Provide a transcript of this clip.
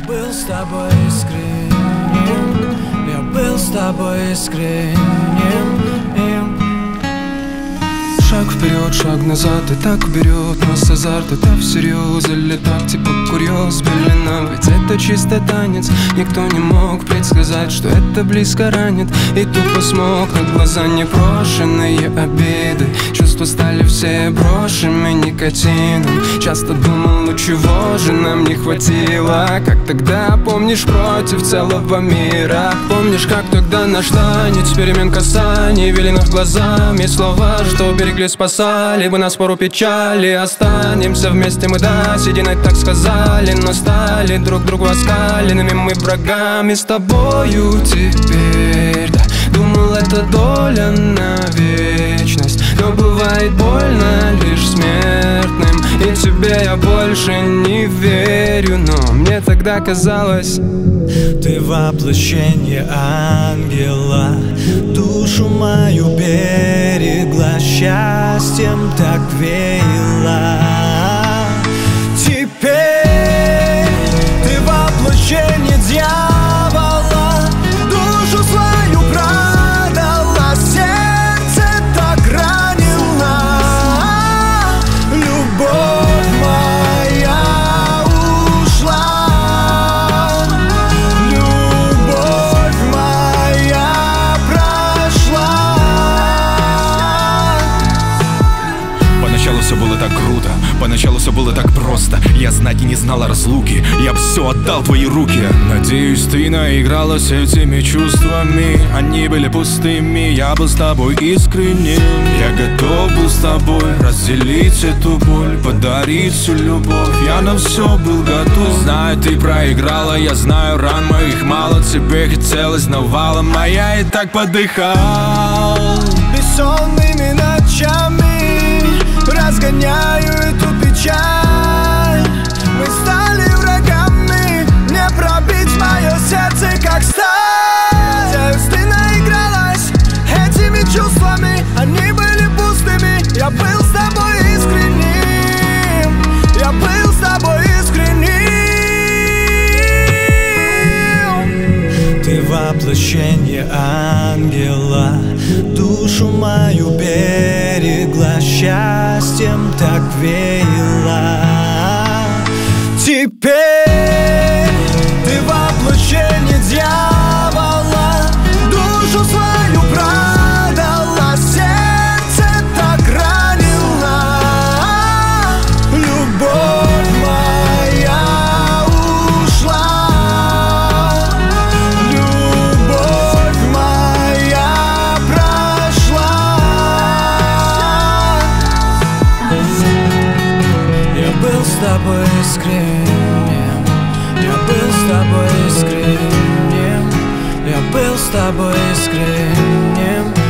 был с тобой искренним, я был с тобой искренним. Шаг вперед, шаг назад, и так берет нас азарт. Это всерьез или так, типа курьез, белина. Ведь это чисто танец, никто не мог предсказать, что это близко ранит. И тупо смог на глаза непрошенные обиды. Чувства стали все брошенными никотином. Часто думал, ну чего же нам не хватило? Как тогда, помнишь, против целого мира? Помнишь, как тогда наш танец, перемен касаний, веленых глазами слова, что берегли, спасали бы нас пору печали. Останемся вместе мы, да, с единой так сказали, но стали друг другу оскаленными мы врагами с тобою теперь, да. Думал, это доля на вечность, но бывает больно лишь смертным. И тебе я больше не верю, но мне тогда казалось, ты воплощение ангела, душу мою берегла, счастьем так веяла. Теперь ты воплощение дьявола, душу свою продала, сердце так ранила. Любовь моя ушла, любовь моя прошла. Поначалу все было так круто, поначалу все было так просто. Я знать и не знал о разлуке, я все отдал в твои руки. Надеюсь, ты наигралась этими чувствами, они были пустыми, я был с тобой искренним. Я готов был с тобой разделить эту боль, подарить всю любовь, я на все был готов. Знаю, ты проиграла, я знаю, ран моих мало, тебе хотелось навалом, а я и так подыхал. Бессонными ночами разгоняю эту печаль. Мы стали врагами, не пробить мое сердце как сталь. Надеюсь, ты наигралась этими чувствами, они были пустыми. Я был с тобой искренним, я был с тобой искренним. Ты воплощение ангела, душу мою берегла, счастьем так веяла. Теперь ты воплощение дьявола, душу свою продала, сердце так ранила. Любовь моя ушла, любовь моя прошла. я был с тобой искренним, я был с тобой искренним, я был с тобой искренним.